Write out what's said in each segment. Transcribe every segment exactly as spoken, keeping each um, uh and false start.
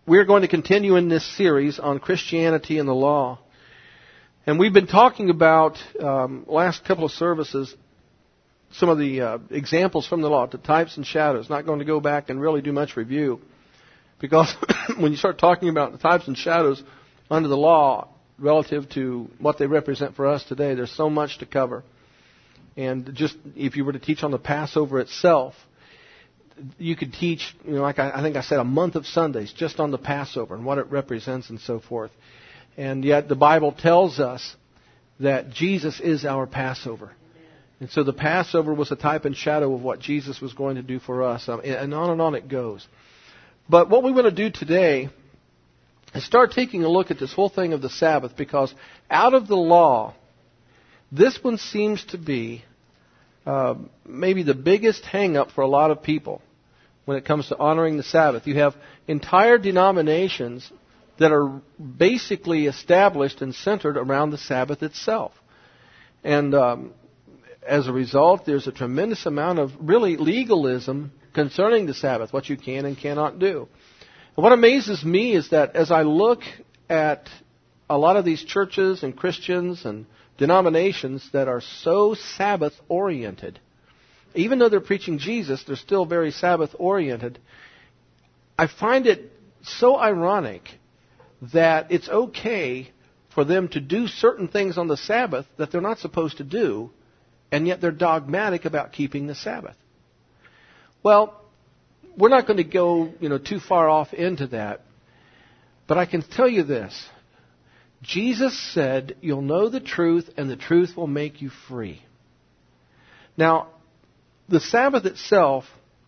we're going to continue in this series on Christianity and the law. And we've been talking about, um, last couple of services, some of the uh, examples from the law, the types and shadows. Not going to go back and really do much review. Because when you start talking about the types and shadows under the law relative to what they represent for us today, there's so much to cover. And just if you were to teach on the Passover itself, you could teach, you know, like I, I think I said, a month of Sundays just on the Passover and what it represents and so forth. And yet the Bible tells us that Jesus is our Passover. And so the Passover was a type and shadow of what Jesus was going to do for us. Um, and on and on it goes. But what we want to do today is start taking a look at this whole thing of the Sabbath, because out of the law, this one seems to be uh, maybe the biggest hang-up for a lot of people when it comes to honoring the Sabbath. You have entire denominations that are basically established and centered around the Sabbath itself. And um, as a result, there's a tremendous amount of really legalism concerning the Sabbath, what you can and cannot do. And what amazes me is that as I look at a lot of these churches and Christians and denominations that are so Sabbath-oriented, even though they're preaching Jesus, they're still very Sabbath-oriented. I find it so ironic that it's okay for them to do certain things on the Sabbath that they're not supposed to do, and yet they're dogmatic about keeping the Sabbath. Well, we're not going to go, you know, too far off into that, but I can tell you this. Jesus said, "You'll know the truth, and the truth will make you free." Now, the Sabbath itself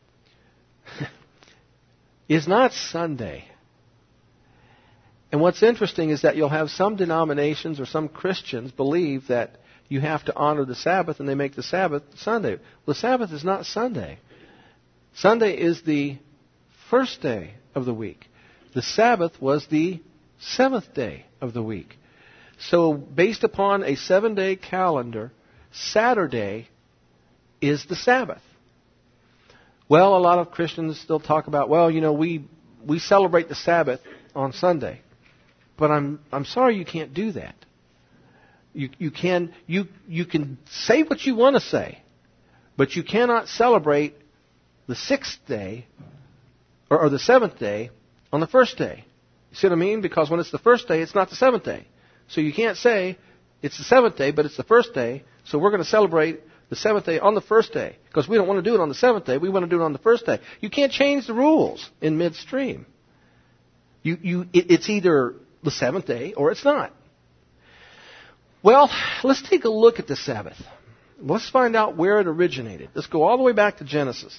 is not Sunday. And what's interesting is that you'll have some denominations or some Christians believe that you have to honor the Sabbath, and they make the Sabbath Sunday. Well, the Sabbath is not Sunday. Sunday is the first day of the week. The Sabbath was the seventh day of the week. So based upon a seven-day calendar, Saturday is the Sabbath. Well, a lot of Christians still talk about, well, you know, we we celebrate the Sabbath on Sunday. But I'm I'm sorry you can't do that. You you can you you can say what you want to say, but you cannot celebrate the sixth day or, or the seventh day on the first day. You see what I mean? Because when it's the first day, it's not the seventh day. So you can't say it's the seventh day, but it's the first day. So we're going to celebrate the seventh day on the first day, because we don't want to do it on the seventh day. We want to do it on the first day. You can't change the rules in midstream. You you it, it's either the seventh day or it's not. Well, let's take a look at the Sabbath. Let's find out where it originated. Let's go all the way back to Genesis.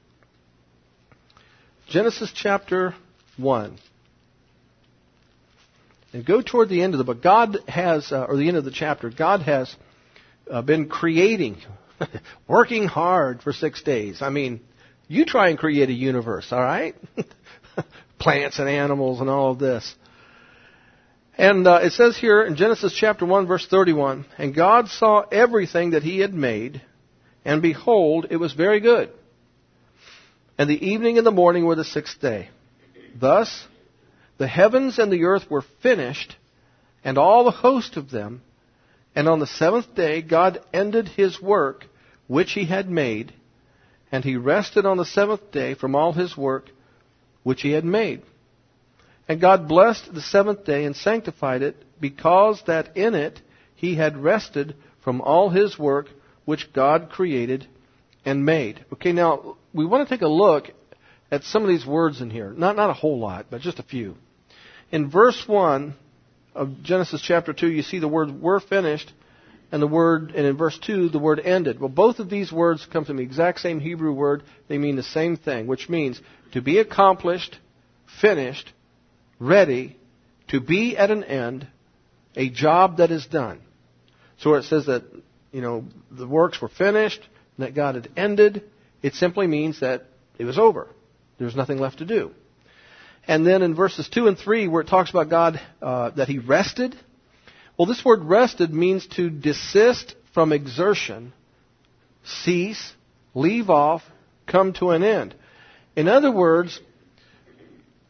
Genesis chapter one. And go toward the end of the book. God has, uh, or the end of the chapter, God has uh, been creating, working hard for six days. I mean, you try and create a universe, all right? Plants and animals and all of this. And uh, it says here in Genesis chapter one, verse thirty-one, "And God saw everything that He had made, and behold, it was very good. And the evening and the morning were the sixth day. Thus the heavens and the earth were finished, and all the host of them. And on the seventh day God ended His work which He had made, and He rested on the seventh day from all His work which He had made. And God blessed the seventh day and sanctified it, because that in it He had rested from all His work which God created and made." Okay, now we want to take a look at some of these words in here. Not not a whole lot, but just a few. In verse one of Genesis chapter two, you see the word "were finished," and the word, and in verse two, the word "ended." Well, both of these words come from the exact same Hebrew word. They mean the same thing, which means to be accomplished, finished, ready, to be at an end, a job that is done. So where it says that, you know, the works were finished, and that God had ended, it simply means that it was over. There's nothing left to do. And then in verses two and three, where it talks about God, uh, that He rested. Well, this word rested means to desist from exertion, cease, leave off, come to an end. In other words,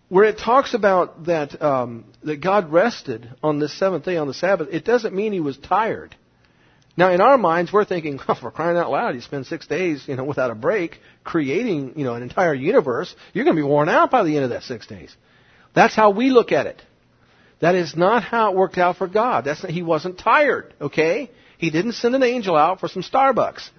where it talks about that um, that God rested on this seventh day on the Sabbath, it doesn't mean he was tired. Now, in our minds, we're thinking, oh, for crying out loud, you spend six days, you know, without a break, creating, you know, an entire universe. You're going to be worn out by the end of that six days. That's how we look at it. That is not how it worked out for God. That's not, he wasn't tired, okay? He didn't send an angel out for some Starbucks.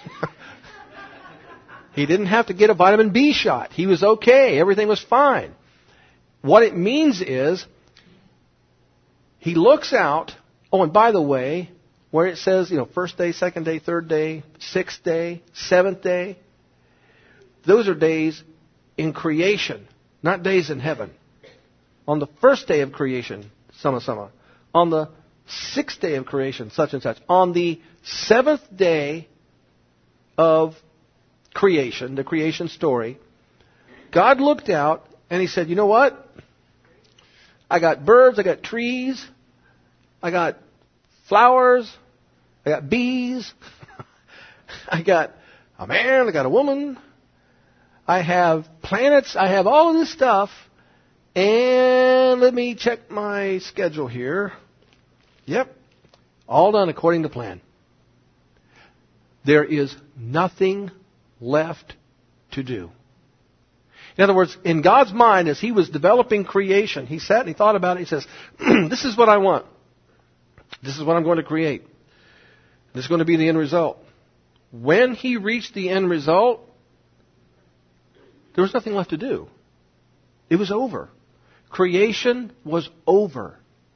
He didn't have to get a vitamin B shot. He was okay. Everything was fine. What it means is, he looks out. Oh, and by the way, where it says, you know, first day, second day, third day, sixth day, seventh day, those are days in creation, not days in heaven. On the first day of creation, sama sama. On the sixth day of creation, such and such. On the seventh day of creation, the creation story, God looked out and he said, you know what? I got birds, I got trees, I got flowers, I got bees, I got a man, I got a woman, I have planets, I have all of this stuff, and let me check my schedule here. Yep, all done according to plan. There is nothing left to do. In other words, in God's mind, as he was developing creation, he sat and he thought about it. He says, this is what I want. This is what I'm going to create. This is going to be the end result. When he reached the end result, there was nothing left to do. It was over. Creation was over.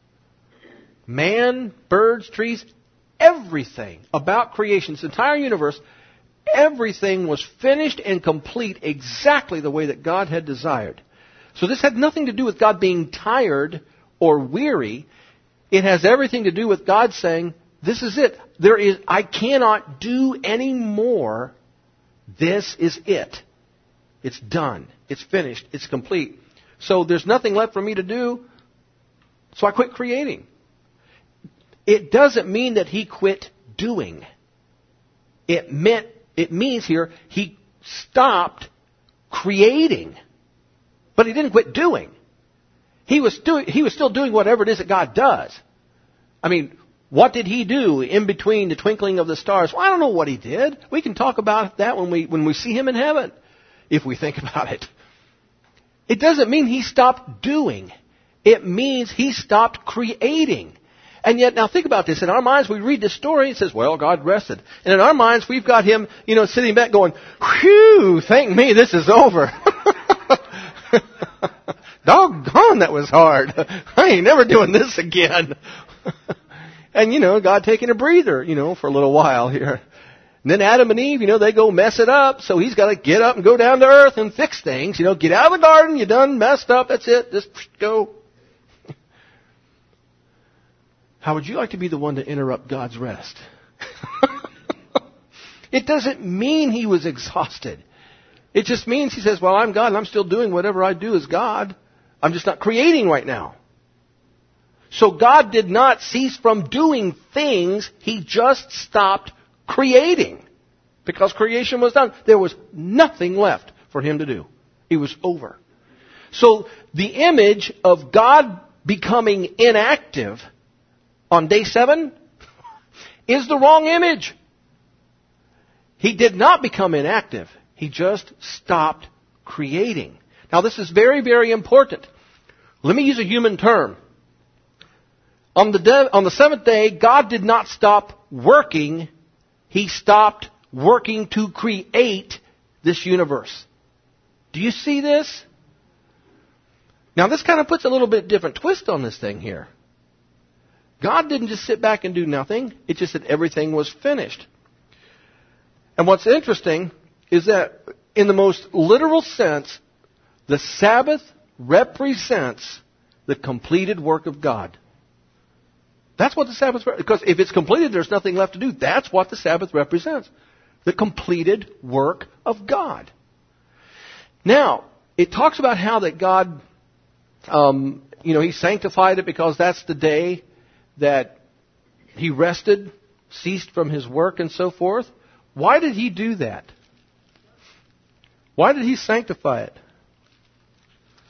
Man, birds, trees, everything about creation, this entire universe, everything was finished and complete exactly the way that God had desired. So this had nothing to do with God being tired or weary. It has everything to do with God saying, this is it. There is, I cannot do any more. This is it. It's done. It's finished. It's complete. So there's nothing left for me to do. So I quit creating. It doesn't mean that he quit doing. It meant, it means here, he stopped creating. But he didn't quit doing. He was doing, he was still doing whatever it is that God does. I mean, what did he do in between the twinkling of the stars? Well, I don't know what he did. We can talk about that when we, when we see him in heaven, if we think about it. It doesn't mean he stopped doing. It means he stopped creating. And yet, now think about this. In our minds, we read this story, it says, well, God rested. And in our minds, we've got him, you know, sitting back going, whew, thank me, this is over. Doggone, that was hard. I ain't never doing this again. And, you know, God taking a breather, you know, for a little while here. And then Adam and Eve, you know, they go mess it up. So he's got to get up and go down to earth and fix things. You know, get out of the garden. You done messed up. That's it. Just go. How would you like to be the one to interrupt God's rest? It doesn't mean he was exhausted. It just means he says, well, I'm God and I'm still doing whatever I do as God. I'm just not creating right now. So God did not cease from doing things. He just stopped creating. Because creation was done. There was nothing left for him to do. It was over. So the image of God becoming inactive on day seven is the wrong image. He did not become inactive. He just stopped creating. Now this is very, very important. Let me use a human term. On the, de- on the seventh day, God did not stop working. He stopped working to create this universe. Do you see this? Now this kind of puts a little bit different twist on this thing here. God didn't just sit back and do nothing. It's just that everything was finished. And what's interesting is that in the most literal sense, the Sabbath represents the completed work of God. That's what the Sabbath, because if it's completed, there's nothing left to do. That's what the Sabbath represents. The completed work of God. Now, it talks about how that God, um, you know, He sanctified it because that's the day that He rested, ceased from His work and so forth. Why did He do that? Why did He sanctify it?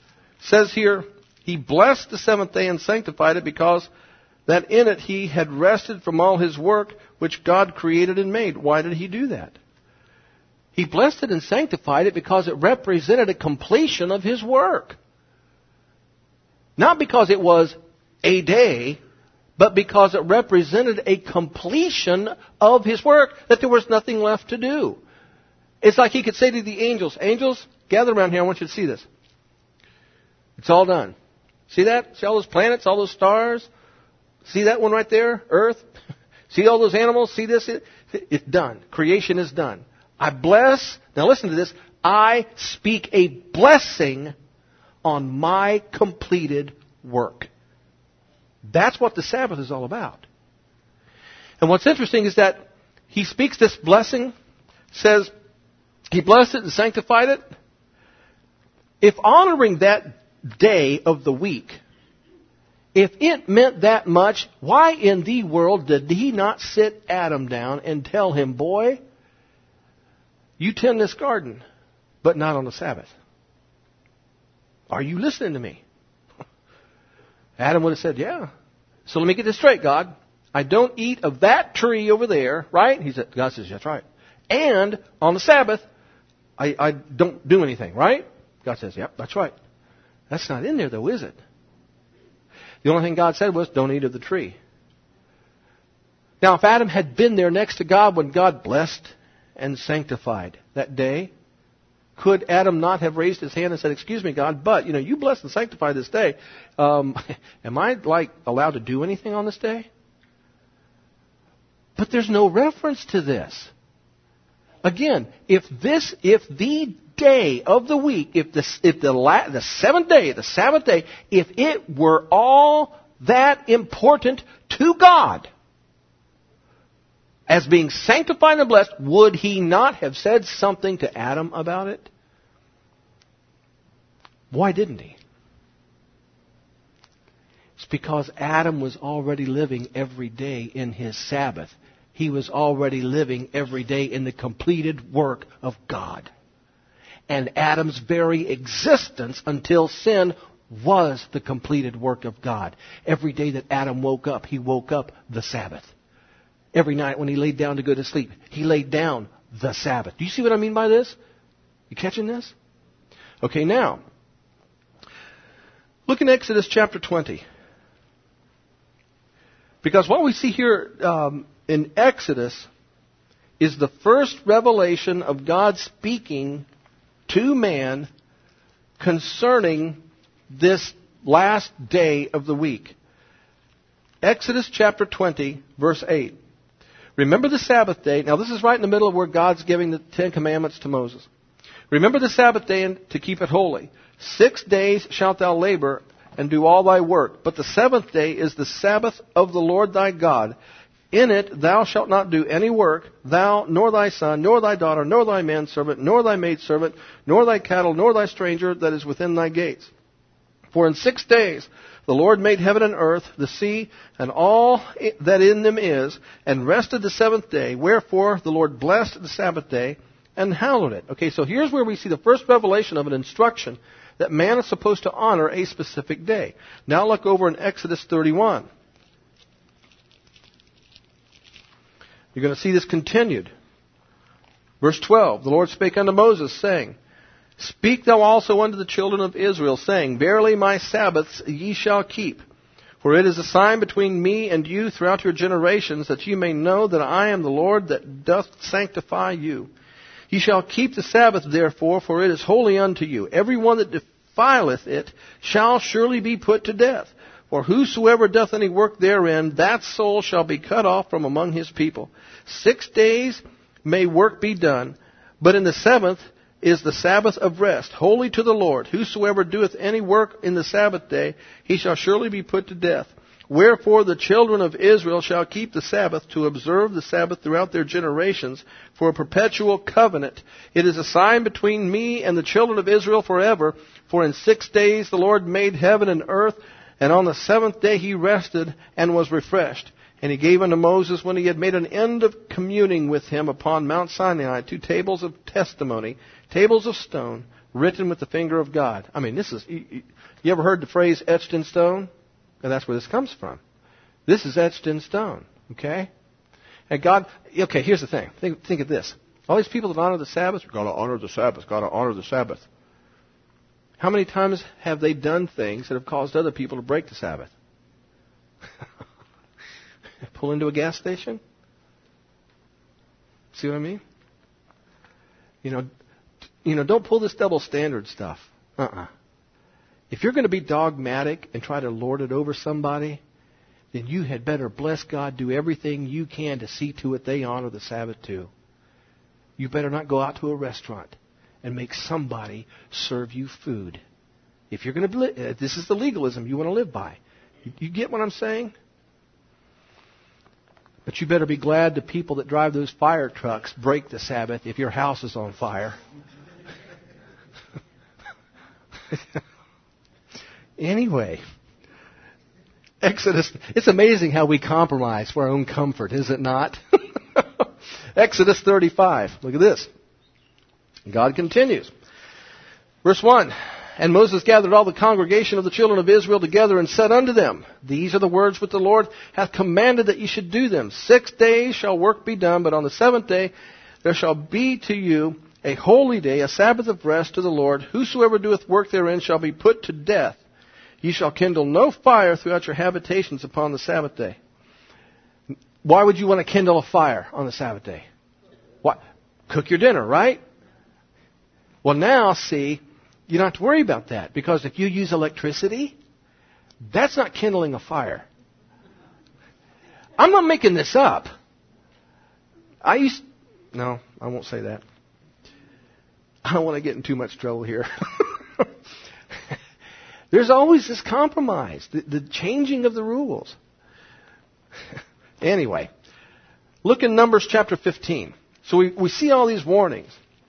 says here, He blessed the seventh day and sanctified it, because that in it He had rested from all His work which God created and made. Why did He do that? He blessed it and sanctified it because it represented a completion of His work. Not because it was a day, but because it represented a completion of His work, that there was nothing left to do. It's like He could say to the angels, angels, gather around here, I want you to see this. It's all done. See that? See all those planets, all those stars? See that one right there? Earth? See all those animals? See this? It's done. Creation is done. I bless, now listen to this, I speak a blessing on my completed work. That's what the Sabbath is all about. And what's interesting is that He speaks this blessing, says He blessed it and sanctified it. If honoring that day of the week, if it meant that much, why in the world did He not sit Adam down and tell him, boy, you tend this garden, but not on the Sabbath? Are you listening to me? Adam would have said, yeah. So let me get this straight, God. I don't eat of that tree over there, right? He said, God says, that's right. And on the Sabbath, I, I don't do anything, right? God says, yep, that's right. That's not in there, though, is it? The only thing God said was, don't eat of the tree. Now, if Adam had been there next to God when God blessed and sanctified that day, could Adam not have raised his hand and said, excuse me, God, but, you know, you blessed and sanctified this day. Um, am I, like, allowed to do anything on this day? But there's no reference to this. Again, if this, if the day of the week, if the, if the, la, the seventh day, the Sabbath day, if it were all that important to God, as being sanctified and blessed, would He not have said something to Adam about it? Why didn't He? It's because Adam was already living every day in his Sabbath. He was already living every day in the completed work of God. And Adam's very existence until sin was the completed work of God. Every day that Adam woke up, he woke up the Sabbath. Every night when he laid down to go to sleep, he laid down the Sabbath. Do you see what I mean by this? You catching this? Okay, now, look in Exodus chapter twenty. Because what we see here um, in Exodus is the first revelation of God speaking to man concerning this last day of the week. Exodus chapter twenty, verse eight. Remember the Sabbath day. Now this is right in the middle of where God's giving the Ten Commandments to Moses. Remember the Sabbath day and to keep it holy. Six days shalt thou labor and do all thy work. But the seventh day is the Sabbath of the Lord thy God. In it thou shalt not do any work, thou, nor thy son, nor thy daughter, nor thy manservant, nor thy maidservant, nor thy cattle, nor thy stranger that is within thy gates. For in six days the Lord made heaven and earth, the sea, and all that in them is, and rested the seventh day. Wherefore the Lord blessed the Sabbath day and hallowed it. Okay, so here's where we see the first revelation of an instruction that man is supposed to honor a specific day. Now look over in Exodus thirty-one. You're going to see this continued. Verse twelve, the Lord spake unto Moses, saying, Speak thou also unto the children of Israel, saying, Verily my Sabbaths ye shall keep. For it is a sign between me and you throughout your generations, that ye may know that I am the Lord that doth sanctify you. Ye shall keep the Sabbath therefore, for it is holy unto you. Every one that defileth it shall surely be put to death. For whosoever doth any work therein, that soul shall be cut off from among his people. Six days may work be done, but in the seventh is the Sabbath of rest, holy to the Lord. Whosoever doeth any work in the Sabbath day, he shall surely be put to death. Wherefore the children of Israel shall keep the Sabbath, to observe the Sabbath throughout their generations, for a perpetual covenant. It is a sign between me and the children of Israel forever. For in six days the Lord made heaven and earth, and on the seventh day he rested and was refreshed. And he gave unto Moses, when he had made an end of communing with him upon Mount Sinai, two tables of testimony, tables of stone, written with the finger of God. I mean, this is, you, you ever heard the phrase etched in stone? And that's where this comes from. This is etched in stone, okay? And God, okay, here's the thing. Think, think of this. All these people that honor the Sabbath, got to honor the Sabbath, got to honor the Sabbath. How many times have they done things that have caused other people to break the Sabbath? Pull into a gas station? See what I mean? You know, you know, don't pull this double standard stuff. Uh-uh. If you're going to be dogmatic and try to lord it over somebody, then you had better bless God, do everything you can to see to it they honor the Sabbath too. You better not go out to a restaurant and make somebody serve you food. If you're going to, uh, this is the legalism you want to live by. You, you get what I'm saying? But you better be glad the people that drive those fire trucks break the Sabbath if your house is on fire. Anyway, Exodus, it's amazing how we compromise for our own comfort, is it not? Exodus thirty-five, look at this. God continues. Verse one, and Moses gathered all the congregation of the children of Israel together and said unto them, these are the words which the Lord hath commanded that ye should do them. Six days shall work be done, but on the seventh day there shall be to you a holy day, a Sabbath of rest to the Lord. Whosoever doeth work therein shall be put to death. Ye shall kindle no fire throughout your habitations upon the Sabbath day. Why would you want to kindle a fire on the Sabbath day? What? Cook your dinner, right? Well, now, see, you don't have to worry about that, because if you use electricity, that's not kindling a fire. I'm not making this up. I used... No, I won't say that. I don't want to get in too much trouble here. There's always this compromise, the, the changing of the rules. Anyway, look in Numbers chapter fifteen. So we, we see all these warnings.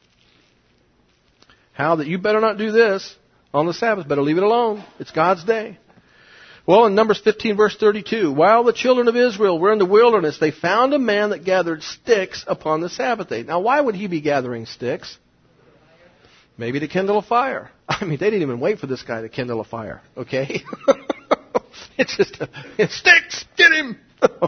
How that you better not do this on the Sabbath, better leave it alone. It's God's day. Well, in Numbers fifteen, verse thirty-two, while the children of Israel were in the wilderness, they found a man that gathered sticks upon the Sabbath day. Now, why would he be gathering sticks? Maybe to kindle a fire. I mean, they didn't even wait for this guy to kindle a fire, okay? It's just, a, it's sticks, get him!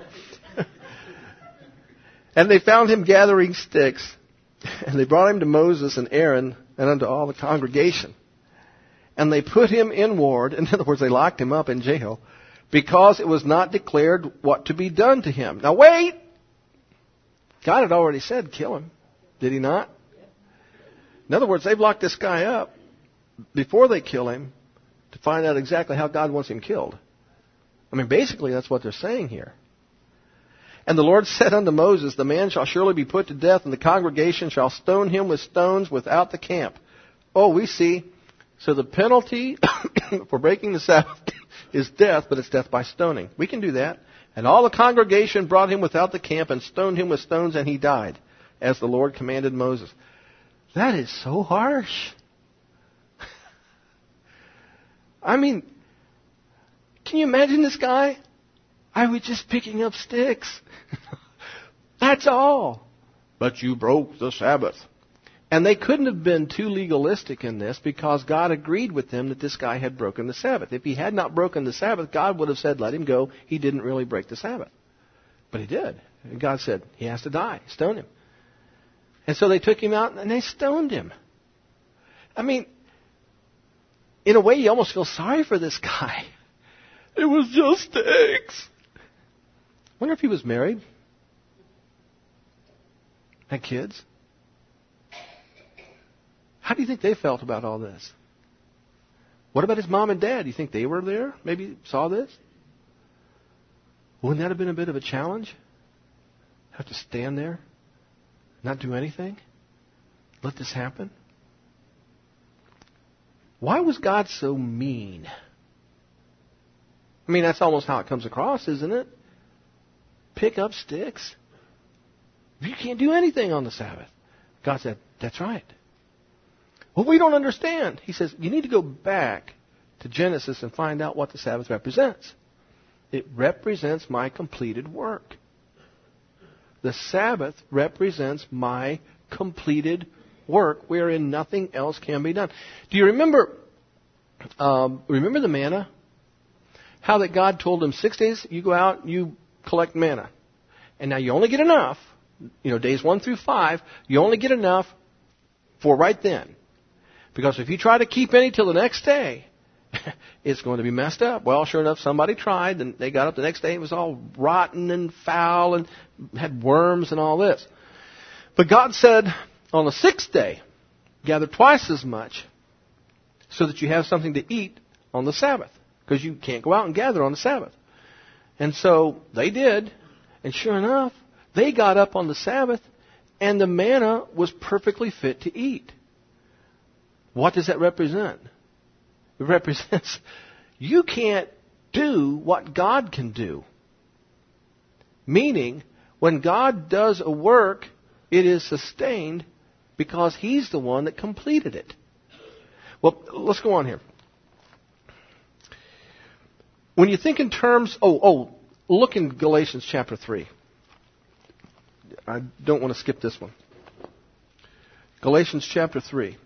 And they found him gathering sticks, and they brought him to Moses and Aaron and unto all the congregation. And they put him in ward, in other words, they locked him up in jail, because it was not declared what to be done to him. Now wait! God had already said kill him, did he not? In other words, they've locked this guy up before they kill him to find out exactly how God wants him killed. I mean, basically, that's what they're saying here. And the Lord said unto Moses, the man shall surely be put to death, and the congregation shall stone him with stones without the camp. Oh, we see. So the penalty for breaking the Sabbath is death, but it's death by stoning. We can do that. And all the congregation brought him without the camp and stoned him with stones, and he died, as the Lord commanded Moses. That is so harsh. I mean, can you imagine this guy? I was just picking up sticks. That's all. But you broke the Sabbath. And they couldn't have been too legalistic in this, because God agreed with them that this guy had broken the Sabbath. If he had not broken the Sabbath, God would have said, let him go. He didn't really break the Sabbath. But he did. And God said, he has to die. Stone him. And so they took him out and they stoned him. I mean, in a way, you almost feel sorry for this guy. It was just sticks. Wonder if he was married? Had kids? How do you think they felt about all this? What about his mom and dad? Do you think they were there? Maybe saw this? Wouldn't that have been a bit of a challenge? Have to stand there? Not do anything? Let this happen? Why was God so mean? I mean, that's almost how it comes across, isn't it? Pick up sticks. You can't do anything on the Sabbath. God said, that's right. Well, we don't understand. He says, you need to go back to Genesis and find out what the Sabbath represents. It represents my completed work. The Sabbath represents my completed work wherein nothing else can be done. Do you remember, um, remember the manna? How that God told them six days, you go out, you collect manna. And now you only get enough, you know, days one through five, you only get enough for right then. Because if you try to keep any till the next day, it's going to be messed up. Well, sure enough, somebody tried, and they got up the next day, it was all rotten and foul and had worms and all this. But God said, on the sixth day, gather twice as much so that you have something to eat on the Sabbath. Because you can't go out and gather on the Sabbath. And so they did. And sure enough, they got up on the Sabbath, and the manna was perfectly fit to eat. What does that represent? It represents you can't do what God can do. Meaning, when God does a work, it is sustained because He's the one that completed it. Well, let's go on here. When you think in terms, oh, oh, look in Galatians chapter three. I don't want to skip this one. Galatians chapter three.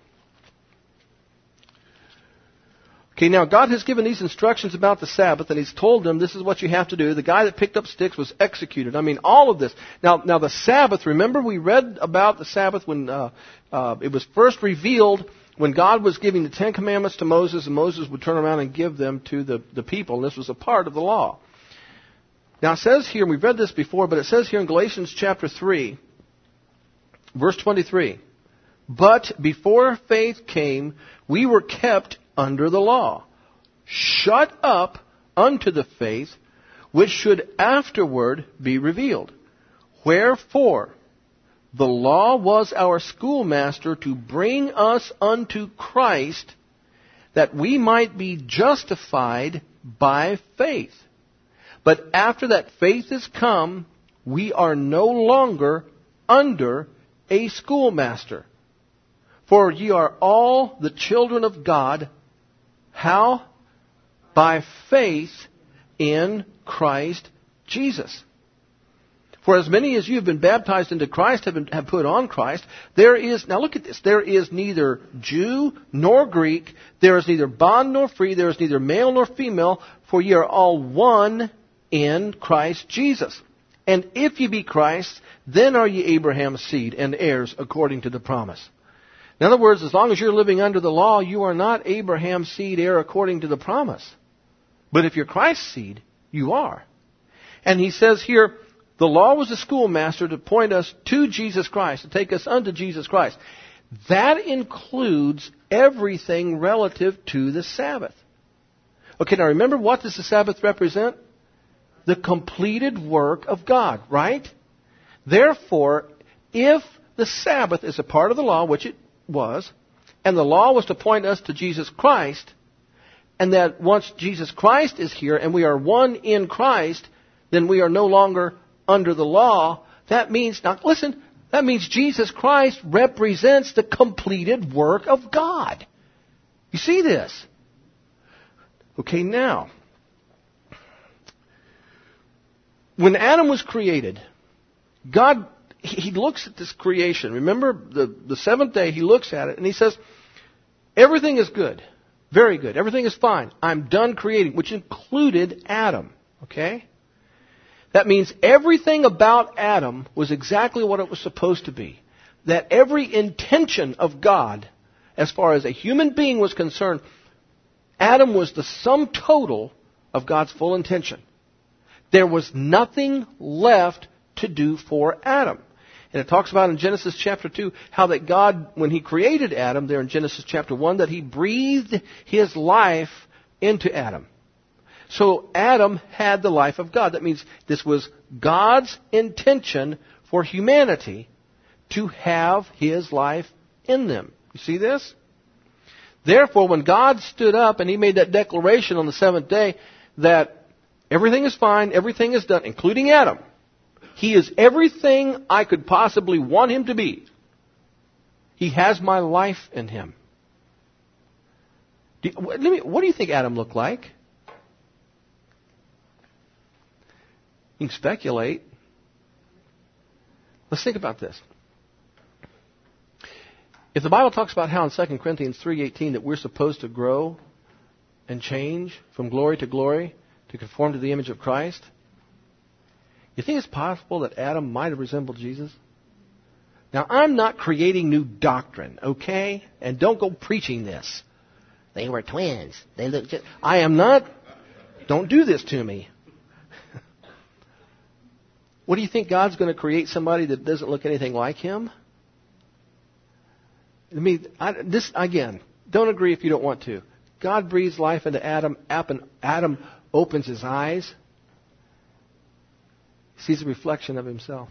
Okay, now God has given these instructions about the Sabbath, and He's told them this is what you have to do. The guy that picked up sticks was executed. I mean, all of this. Now, now the Sabbath, remember we read about the Sabbath when uh, uh, it was first revealed when God was giving the Ten Commandments to Moses, and Moses would turn around and give them to the, the people, and this was a part of the law. Now it says here, and we've read this before, but it says here in Galatians chapter three, verse twenty-three, but before faith came, we were kept under the law, shut up unto the faith which should afterward be revealed. Wherefore, the law was our schoolmaster to bring us unto Christ, that we might be justified by faith. But after that faith is come, we are no longer under a schoolmaster. For ye are all the children of God. How? By faith in Christ Jesus. For as many as you have been baptized into Christ have, been, have put on Christ, there is, now look at this, there is neither Jew nor Greek, there is neither bond nor free, there is neither male nor female, for ye are all one in Christ Jesus. And if ye be Christ, then are ye Abraham's seed and heirs according to the promise. In other words, as long as you're living under the law, you are not Abraham's seed heir according to the promise. But if you're Christ's seed, you are. And he says here, the law was a schoolmaster to point us to Jesus Christ, to take us unto Jesus Christ. That includes everything relative to the Sabbath. Okay, now remember, what does the Sabbath represent? The completed work of God, right? Therefore, if the Sabbath is a part of the law, which it was, and the law was to point us to Jesus Christ, and that once Jesus Christ is here and we are one in Christ, then we are no longer under the law. That means, now listen, that means Jesus Christ represents the completed work of God. You see this? Okay, now, when Adam was created, God, He looks at this creation. Remember, the, the seventh day, He looks at it and He says, everything is good. Very good. Everything is fine. I'm done creating, which included Adam. Okay? That means everything about Adam was exactly what it was supposed to be. That every intention of God, as far as a human being was concerned, Adam was the sum total of God's full intention. There was nothing left to do for Adam. And it talks about in Genesis chapter two how that God, when He created Adam, there in Genesis chapter one, that He breathed His life into Adam. So Adam had the life of God. That means this was God's intention for humanity to have His life in them. You see this? Therefore, when God stood up and He made that declaration on the seventh day that everything is fine, everything is done, including Adam, He is everything I could possibly want Him to be. He has my life in Him. Do, let me, what do you think Adam looked like? You can speculate. Let's think about this. If the Bible talks about how in Second Corinthians three eighteen that we're supposed to grow and change from glory to glory to conform to the image of Christ, you think it's possible that Adam might have resembled Jesus? Now, I'm not creating new doctrine, okay? And don't go preaching this. They were twins. They look just... I am not... Don't do this to me. What do you think God's going to create somebody that doesn't look anything like him? I mean, I, this, again, don't agree if you don't want to. God breathes life into Adam. Adam opens his eyes. He sees a reflection of himself.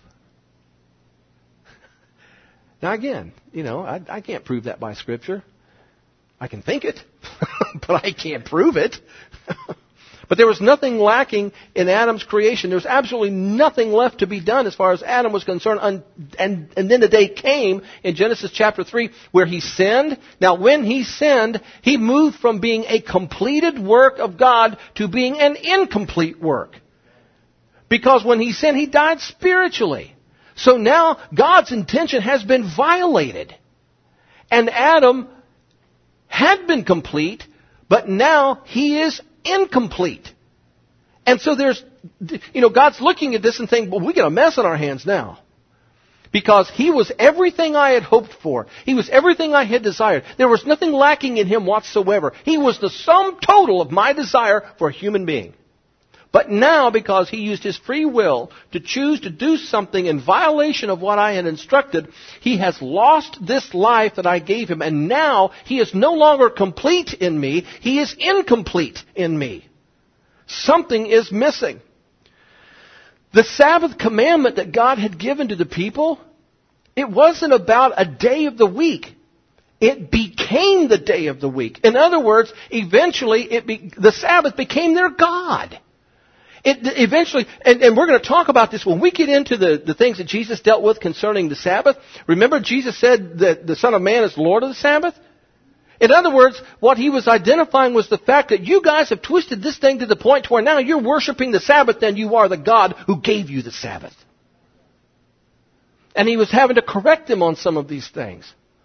Now again, you know, I, I can't prove that by Scripture. I can think it, but I can't prove it. But there was nothing lacking in Adam's creation. There was absolutely nothing left to be done as far as Adam was concerned. And, and, and then the day came in Genesis chapter three where he sinned. Now when he sinned, he moved from being a completed work of God to being an incomplete work. Because when he sinned, he died spiritually. So now God's intention has been violated. And Adam had been complete, but now he is incomplete. And so there's, you know, God's looking at this and saying, well, we got a mess on our hands now. Because he was everything I had hoped for. He was everything I had desired. There was nothing lacking in him whatsoever. He was the sum total of my desire for a human being. But now, because he used his free will to choose to do something in violation of what I had instructed, he has lost this life that I gave him. And now he is no longer complete in me. He is incomplete in me. Something is missing. The Sabbath commandment that God had given to the people, it wasn't about a day of the week. It became the day of the week. In other words, eventually it be, the Sabbath became their God. It eventually, and, and we're going to talk about this when we get into the, the things that Jesus dealt with concerning the Sabbath. Remember, Jesus said that the Son of Man is Lord of the Sabbath? In other words, what he was identifying was the fact that you guys have twisted this thing to the point to where now you're worshiping the Sabbath than you are the God who gave you the Sabbath. And he was having to correct them on some of these things.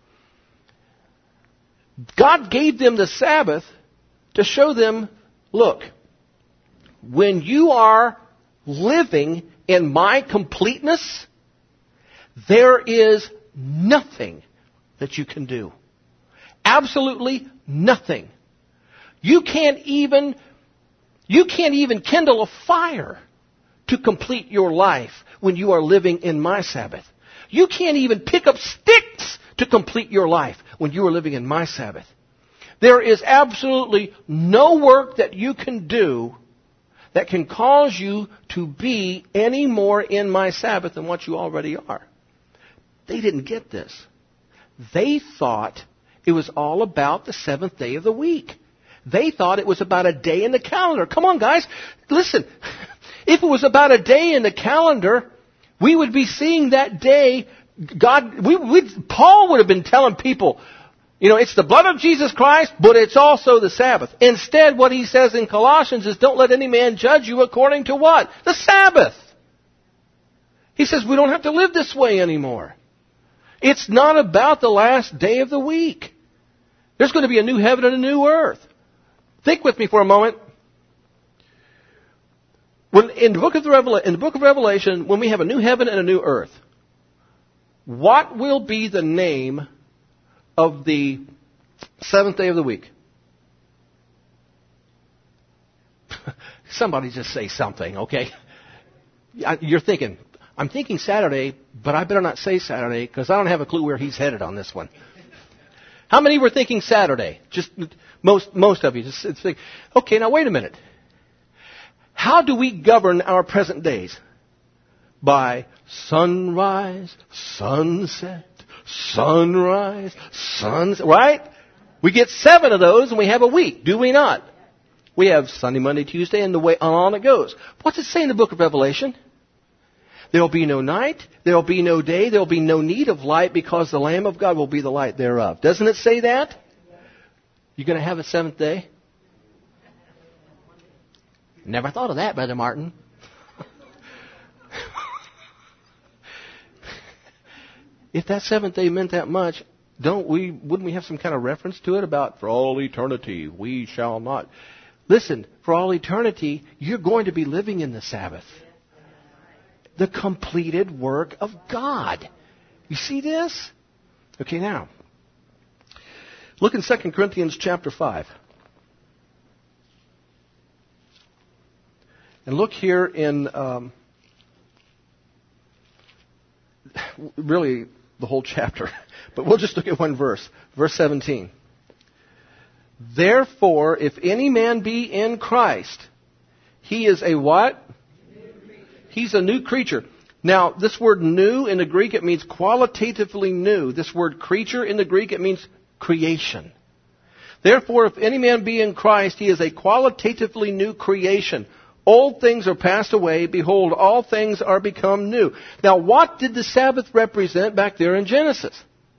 God gave them the Sabbath to show them, look, when you are living in my completeness, there is nothing that you can do. Absolutely nothing. You can't even, you can't even kindle a fire to complete your life when you are living in my Sabbath. You can't even pick up sticks to complete your life when you are living in my Sabbath. There is absolutely no work that you can do that can cause you to be any more in my Sabbath than what you already are. They didn't get this. They thought it was all about the seventh day of the week. They thought it was about a day in the calendar. Come on, guys. Listen. If it was about a day in the calendar, we would be seeing that day. God, we, we, Paul would have been telling people, you know, it's the blood of Jesus Christ, but it's also the Sabbath. Instead, what he says in Colossians is, don't let any man judge you according to what? The Sabbath. He says we don't have to live this way anymore. It's not about the last day of the week. There's going to be a new heaven and a new earth. Think with me for a moment. When in the book of the Revela- in the book of Revelation, when we have a new heaven and a new earth, what will be the name of the seventh day of the week? Somebody just say something, okay? You're thinking, I'm thinking Saturday, but I better not say Saturday because I don't have a clue where he's headed on this one. How many were thinking Saturday? Just most most of you. Just think, okay, now wait a minute. How do we govern our present days? By sunrise, sunset, sunrise, sunset, right? We get seven of those and we have a week, do we not? We have Sunday, Monday, Tuesday, and the way on it goes. What's it say in the book of Revelation? There will be no night, there will be no day, there will be no need of light because the Lamb of God will be the light thereof. Doesn't it say that? You're going to have a seventh day? Never thought of that, Brother Martin. If that seventh day meant that much, Don't we, wouldn't we have some kind of reference to it about, for all eternity, we shall not. Listen, for all eternity, you're going to be living in the Sabbath. The completed work of God. You see this? Okay, now, look in Second Corinthians chapter five. And look here in, um, really, the whole chapter. But we'll just look at one verse. Verse seventeen. Therefore, if any man be in Christ, he is a what? He's a new creature. Now, this word new in the Greek, it means qualitatively new. This word creature in the Greek, it means creation. Therefore, if any man be in Christ, he is a qualitatively new creation. Old things are passed away. Behold, all things are become new. Now, what did the Sabbath represent back there in Genesis?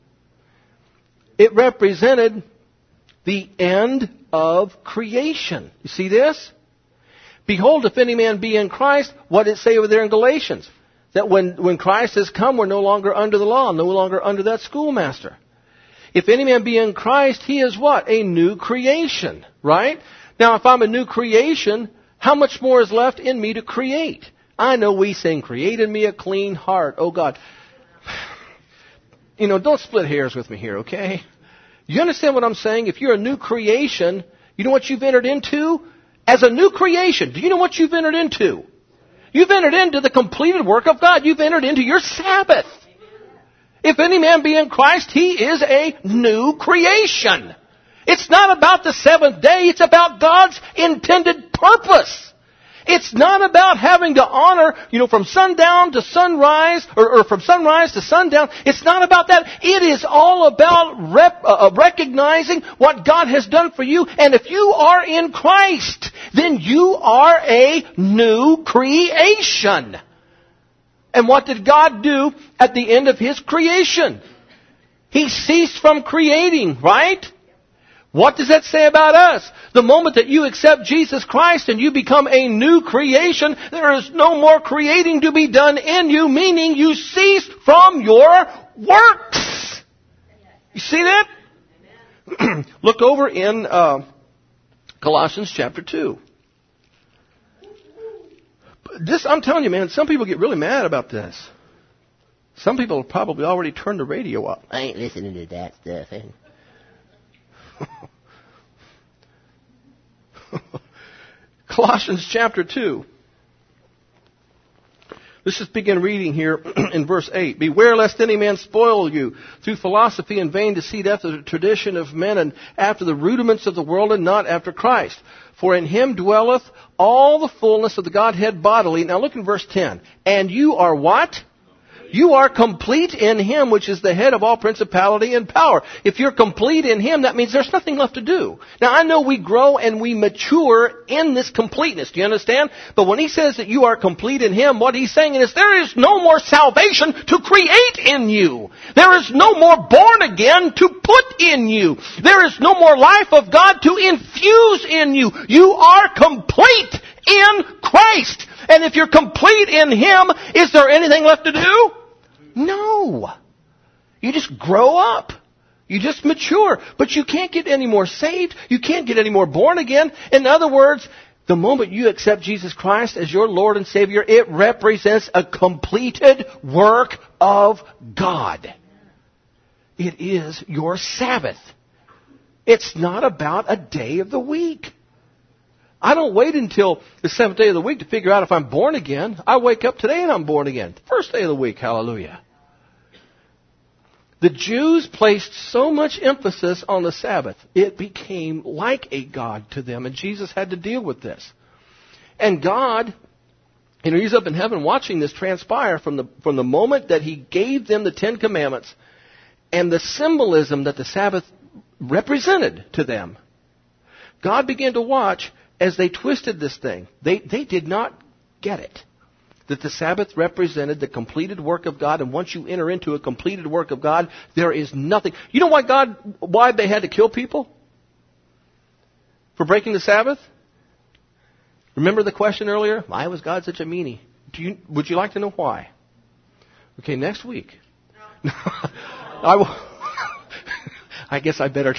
It represented the end of creation. You see this? Behold, if any man be in Christ, what did it say over there in Galatians? That when, when Christ has come, we're no longer under the law, no longer under that schoolmaster. If any man be in Christ, he is what? A new creation, right? Now, if I'm a new creation, how much more is left in me to create? I know we sing, create in me a clean heart. Oh, God. You know, don't split hairs with me here, okay? You understand what I'm saying? If you're a new creation, you know what you've entered into? As a new creation, do you know what you've entered into? You've entered into the completed work of God. You've entered into your Sabbath. If any man be in Christ, he is a new creation. It's not about the seventh day. It's about God's intended purpose. It's not about having to honor, you know, from sundown to sunrise, or, or from sunrise to sundown. It's not about that. It is all about rep, uh, recognizing what God has done for you. And if you are in Christ, then you are a new creation. And what did God do at the end of His creation? He ceased from creating, right? What does that say about us? The moment that you accept Jesus Christ and you become a new creation, there is no more creating to be done in you, meaning you cease from your works. You see that? Look over in uh, Colossians chapter two. This, I'm telling you, man, some people get really mad about this. Some people have probably already turned the radio up. I ain't listening to that stuff. Eh? Colossians chapter two. Let's just begin reading here in verse eight. Beware lest any man spoil you through philosophy and vain deceit after the tradition of men and after the rudiments of the world and not after Christ. For in Him dwelleth all the fullness of the Godhead bodily. Now look in verse ten. And you are what? You are complete in Him, which is the head of all principality and power. If you're complete in Him, that means there's nothing left to do. Now, I know we grow and we mature in this completeness. Do you understand? But when He says that you are complete in Him, what He's saying is there is no more salvation to create in you. There is no more born again to put in you. There is no more life of God to infuse in you. You are complete in Christ. And if you're complete in Him, is there anything left to do? No. You just grow up. You just mature. But you can't get any more saved. You can't get any more born again. In other words, the moment you accept Jesus Christ as your Lord and Savior, it represents a completed work of God. It is your Sabbath. It's not about a day of the week. I don't wait until the seventh day of the week to figure out if I'm born again. I wake up today and I'm born again. First day of the week, hallelujah. The Jews placed so much emphasis on the Sabbath, it became like a god to them, and Jesus had to deal with this. And God, you know, He's up in heaven watching this transpire from the, from the moment that He gave them the Ten Commandments and the symbolism that the Sabbath represented to them. God began to watch as they twisted this thing. They, they did not get it. That the Sabbath represented the completed work of God, and once you enter into a completed work of God, there is nothing. You know why God, why they had to kill people? For breaking the Sabbath? Remember the question earlier? Why was God such a meanie? Do you, would you like to know why? Okay, next week. I will. I guess I better.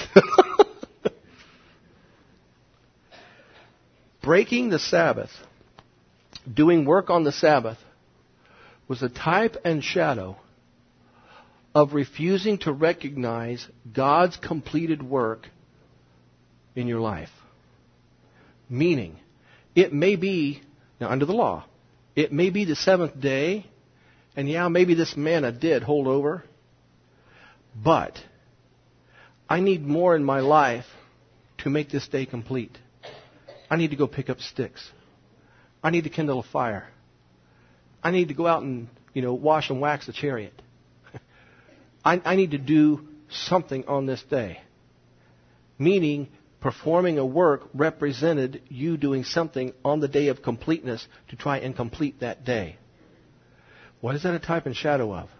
Breaking the Sabbath, doing work on the Sabbath, was a type and shadow of refusing to recognize God's completed work in your life. Meaning, it may be, now under the law, it may be the seventh day, and yeah, maybe this manna did hold over, but I need more in my life to make this day complete. I need to go pick up sticks. I need to kindle a fire. I need to go out and, you know, wash and wax a chariot. I, I need to do something on this day. Meaning, performing a work represented you doing something on the day of completeness to try and complete that day. What is that a type and shadow of?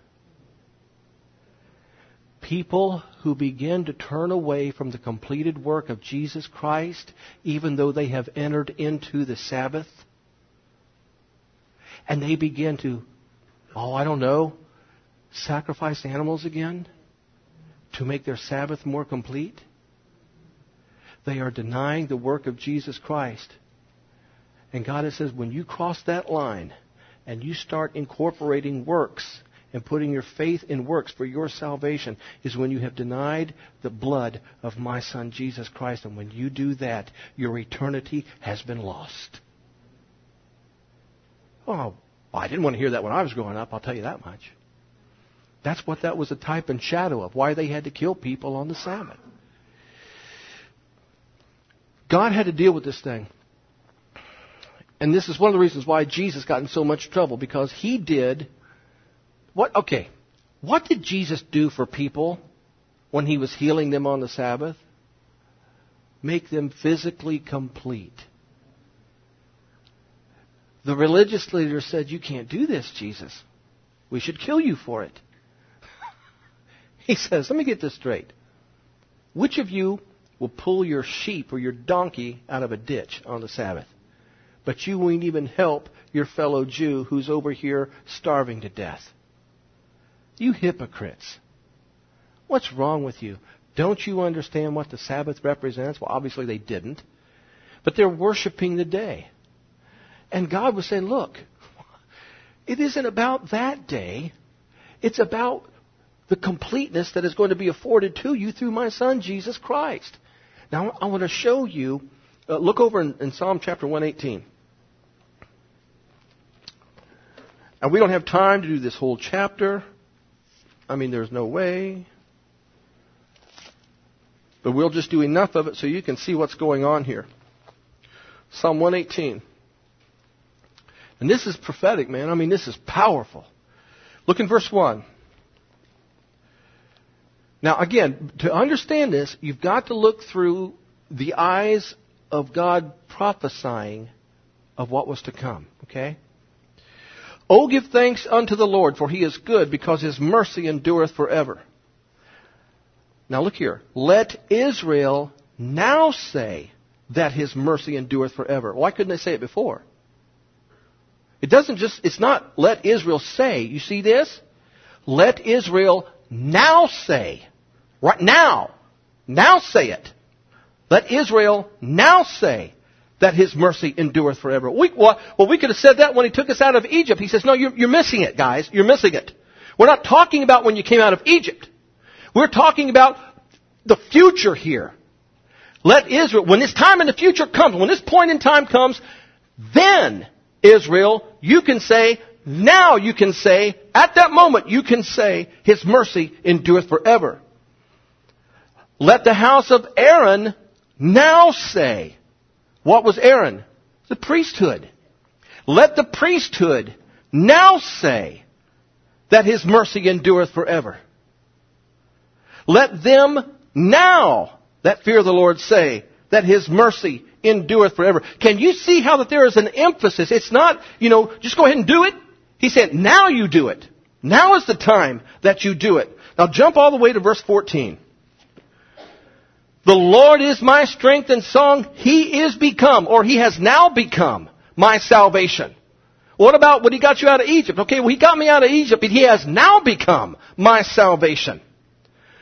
People who begin to turn away from the completed work of Jesus Christ, even though they have entered into the Sabbath, and they begin to, oh, I don't know, sacrifice animals again to make their Sabbath more complete. They are denying the work of Jesus Christ. And God says, when you cross that line and you start incorporating works and putting your faith in works for your salvation, is when you have denied the blood of my Son Jesus Christ. And when you do that, your eternity has been lost. Oh, I didn't want to hear that when I was growing up, I'll tell you that much. That's what that was a type and shadow of, why they had to kill people on the Sabbath. God had to deal with this thing. And this is one of the reasons why Jesus got in so much trouble, because he did what? Okay, what did Jesus do for people when he was healing them on the Sabbath? Make them physically complete. The religious leaders said, you can't do this, Jesus. We should kill you for it. He says, let me get this straight. Which of you will pull your sheep or your donkey out of a ditch on the Sabbath, but you won't even help your fellow Jew who's over here starving to death? You hypocrites. What's wrong with you? Don't you understand what the Sabbath represents? Well, obviously they didn't. But they're worshiping the day. And God was saying, look, it isn't about that day. It's about the completeness that is going to be afforded to you through my Son, Jesus Christ. Now, I want to show you, uh, look over in, in Psalm chapter one eighteen. And we don't have time to do this whole chapter. I mean, there's no way. But we'll just do enough of it so you can see what's going on here. Psalm one eighteen. And this is prophetic, man. I mean, this is powerful. Look in verse one. Now, again, to understand this, you've got to look through the eyes of God prophesying of what was to come. Okay? Oh, give thanks unto the Lord, for He is good, because His mercy endureth forever. Now look here. Let Israel now say that His mercy endureth forever. Why couldn't they say it before? It doesn't just, it's not let Israel say. You see this? Let Israel now say. Right now. Now say it. Let Israel now say that His mercy endureth forever. We, well, well, we could have said that when He took us out of Egypt. He says, no, you're, you're missing it, guys. You're missing it. We're not talking about when you came out of Egypt. We're talking about the future here. Let Israel, when this time in the future comes, when this point in time comes, then, Israel, you can say, now you can say, at that moment you can say, His mercy endureth forever. Let the house of Aaron now say. What was Aaron? The priesthood. Let the priesthood now say that His mercy endureth forever. Let them now that fear the Lord say that His mercy endureth forever. Can you see how that there is an emphasis? It's not, you know, just go ahead and do it. He said, now you do it. Now is the time that you do it. Now jump all the way to verse fourteen. The Lord is my strength and song. He is become, or He has now become, my salvation. What about when He got you out of Egypt? Okay, well, He got me out of Egypt, but He has now become my salvation.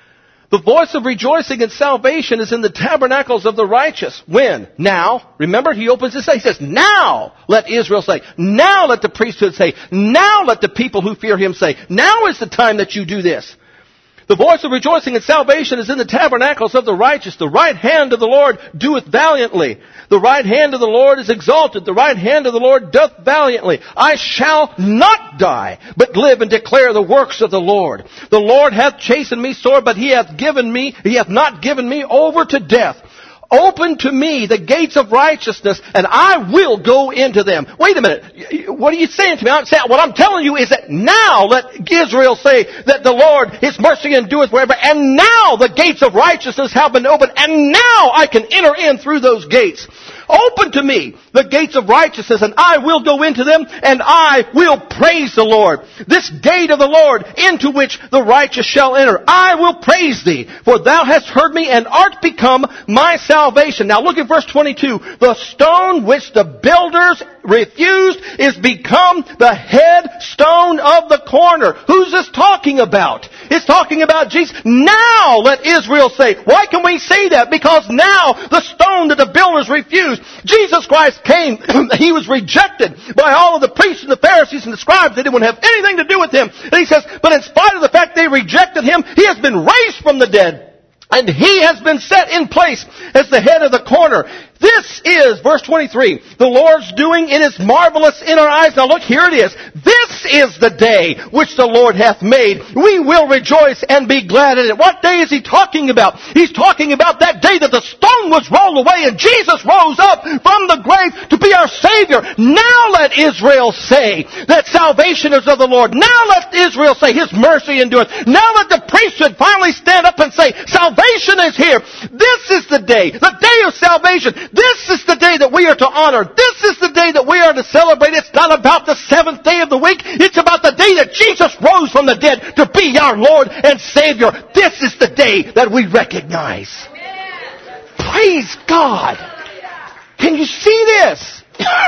The voice of rejoicing and salvation is in the tabernacles of the righteous. When? Now. Remember, he opens his say. He says, now let Israel say. Now let the priesthood say. Now let the people who fear him say. Now is the time that you do this. The voice of rejoicing and salvation is in the tabernacles of the righteous. The right hand of the Lord doeth valiantly. The right hand of the Lord is exalted. The right hand of the Lord doth valiantly. I shall not die, but live and declare the works of the Lord. The Lord hath chastened me sore, but he hath given me, he hath not given me over to death. Open to me the gates of righteousness, and I will go into them. Wait a minute. What are you saying to me? I'm saying, what I'm telling you is that now let Israel say that the Lord, his mercy endureth forever, and now the gates of righteousness have been opened, and now I can enter in through those gates. Open to me the gates of righteousness, and I will go into them, and I will praise the Lord. This gate of the Lord into which the righteous shall enter. I will praise thee, for thou hast heard me, and art become my salvation. Now look at verse twenty-two. The stone which the builders refused is become the headstone of the corner. Who's this talking about? It's talking about Jesus. Now let Israel say. Why can we say that? Because now the stone that the builders refused. Jesus Christ came. He was rejected by all of the priests and the Pharisees and the scribes. They didn't have anything to do with him. And he says, but in spite of the fact they rejected him, he has been raised from the dead. And he has been set in place as the head of the corner. This is, verse twenty-three, the Lord's doing. It is marvelous in our eyes. Now look, here it is. This is the day which the Lord hath made. We will rejoice and be glad in it. What day is he talking about? He's talking about that day that the stone was rolled away and Jesus rose up from the grave to be our Savior. Now let Israel say that salvation is of the Lord. Now let Israel say his mercy endureth. Now let the priesthood finally stand up and say salvation is here. This is the day, the day of salvation. This is the day that we are to honor. This is the day that we are to celebrate. It's not about the seventh day of the week. It's about the day that Jesus rose from the dead to be our Lord and Savior. This is the day that we recognize. Amen. Praise God. Can you see this?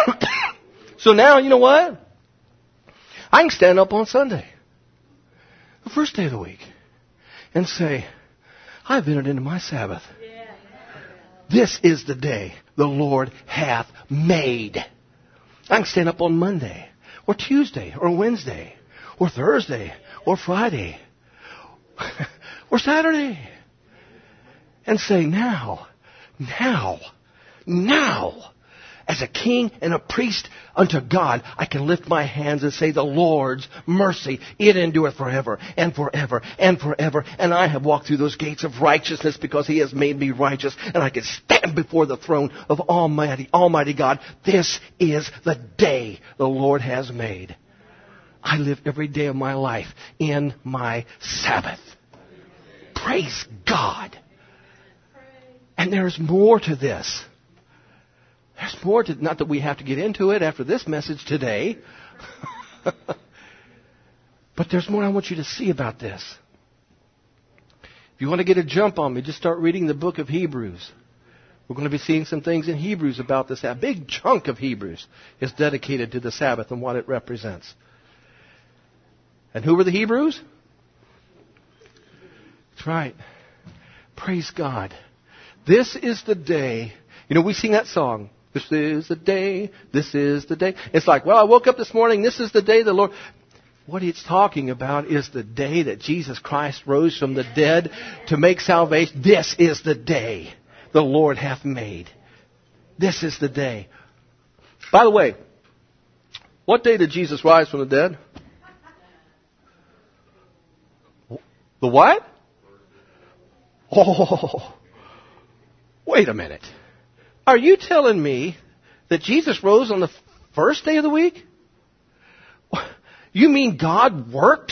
So now, you know what? I can stand up on Sunday, the first day of the week, and say, I've entered into my Sabbath. This is the day the Lord hath made. I can stand up on Monday, or Tuesday, or Wednesday, or Thursday, or Friday, or Saturday, and say, now, now, now, as a king and a priest unto God, I can lift my hands and say, the Lord's mercy, it endureth forever and forever and forever. And I have walked through those gates of righteousness because he has made me righteous. And I can stand before the throne of Almighty, Almighty God. This is the day the Lord has made. I live every day of my life in my Sabbath. Praise God. And there's more to this. There's more to, not that we have to get into it after this message today. But there's more I want you to see about this. If you want to get a jump on me, just start reading the book of Hebrews. We're going to be seeing some things in Hebrews about this. A big chunk of Hebrews is dedicated to the Sabbath and what it represents. And who were the Hebrews? That's right. Praise God. This is the day. You know, we sing that song. This is the day, this is the day. It's like, well, I woke up this morning, this is the day the Lord... What it's talking about is the day that Jesus Christ rose from the dead to make salvation. This is the day the Lord hath made. This is the day. By the way, what day did Jesus rise from the dead? The what? Oh, wait a minute. Are you telling me that Jesus rose on the first day of the week? You mean God worked?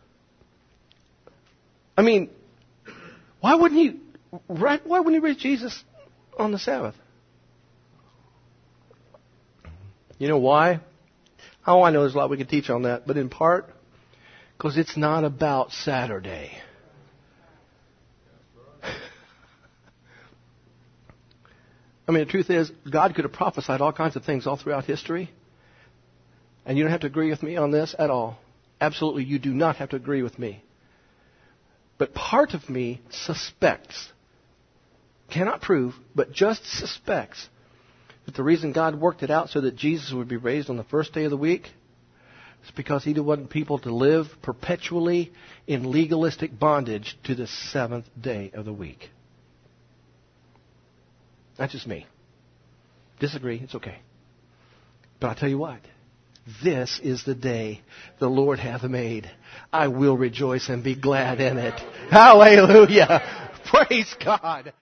I mean, why wouldn't he, why wouldn't he raise Jesus on the Sabbath? You know why? Oh, I know there's a lot we could teach on that, but in part, because it's not about Saturday. I mean, the truth is, God could have prophesied all kinds of things all throughout history. And you don't have to agree with me on this at all. Absolutely, you do not have to agree with me. But part of me suspects, cannot prove, but just suspects, that the reason God worked it out so that Jesus would be raised on the first day of the week is because He didn't want people to live perpetually in legalistic bondage to the seventh day of the week. That's just me. Disagree, it's okay. But I'll tell you what. This is the day the Lord hath made. I will rejoice and be glad in it. Hallelujah. Praise God.